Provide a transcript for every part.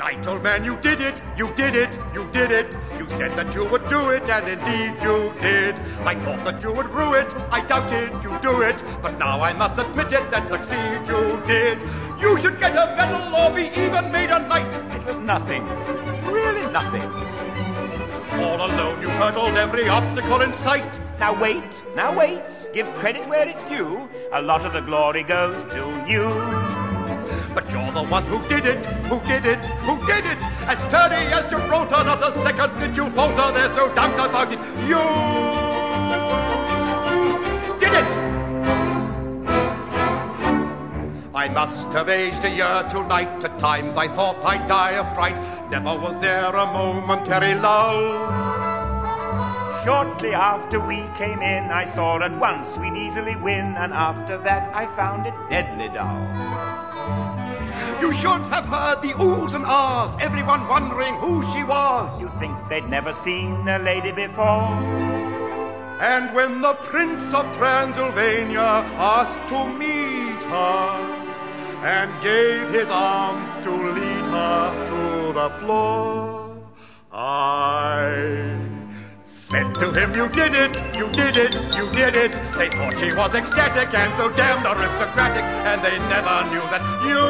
right, old man, you did it, you did it, you did it. You said that you would do it, and indeed you did. I thought that you would rue it, I doubted you'd do it, but now I must admit it, that succeed you did. You should get a medal or be even made a knight. It was nothing, really nothing. All alone you hurdled every obstacle in sight. Now wait, give credit where it's due. A lot of the glory goes to you. But you're the one who did it, who did it, who did it. As sturdy as Gibraltar, not a second did you falter, there's no doubt about it. You did it! I must have aged a year tonight. At times I thought I'd die of fright. Never was there a momentary lull. Shortly after we came in, I saw at once we'd easily win, and after that I found it deadly dull. You should have heard the oohs and ahs, everyone wondering who she was. You think they'd never seen a lady before? And when the Prince of Transylvania asked to meet her and gave his arm to lead her to the floor, I said to him, you did it, you did it, you did it. They thought she was ecstatic and so damned aristocratic, and they never knew that you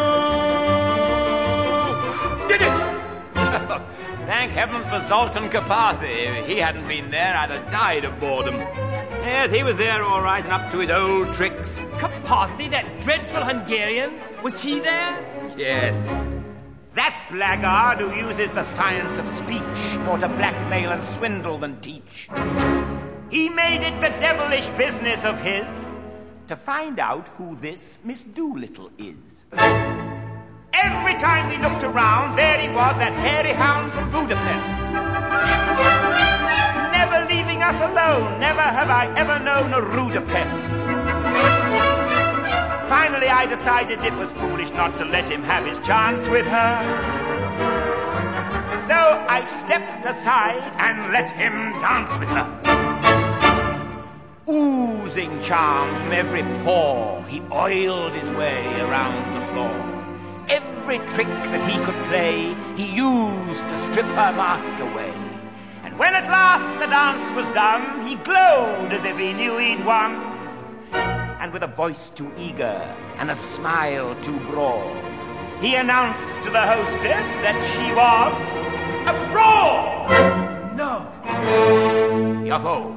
did it. Thank heavens for Zoltan Karpathy. If he hadn't been there, I'd have died of boredom. Yes, he was there all right and up to his old tricks. Karpathy, that dreadful Hungarian? Was he there? Yes. That blackguard who uses the science of speech more to blackmail and swindle than teach. He made it the devilish business of his to find out who this Miss Doolittle is. Every time we looked around, there he was, that hairy hound from Budapest. Never leaving us alone, never have I ever known a ruder pest. Finally, I decided it was foolish not to let him have his chance with her. So I stepped aside and let him dance with her. Oozing charm from every pore, he oiled his way around the floor. Every trick that he could play, he used to strip her mask away. And when at last the dance was done, he glowed as if he knew he'd won. And with a voice too eager and a smile too broad, he announced to the hostess that she was a fraud! No. Yuffo.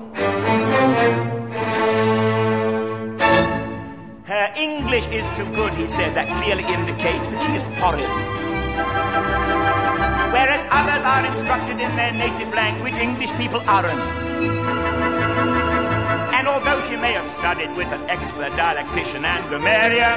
Her English is too good, he said. That clearly indicates that she is foreign. Whereas others are instructed in their native language, English people aren't. And although she may have studied with an expert dialectician and grammarian,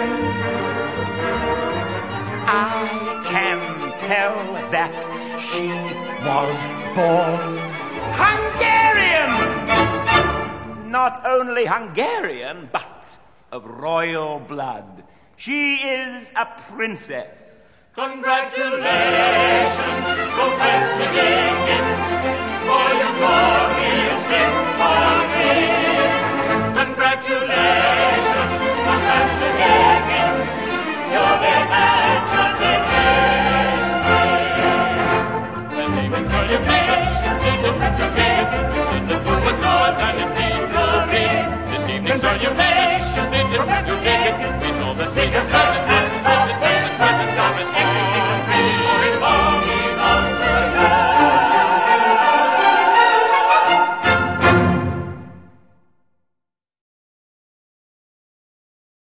I can tell that she was born Hungarian! Not only Hungarian, but of royal blood. She is a princess. Congratulations, Professor Giggins, for your glorious victory. Congratulations, Professor Giggins, you're the match of the history. There's even graduation in Professor Giggins in the forward north and his victory. This evening's graduation.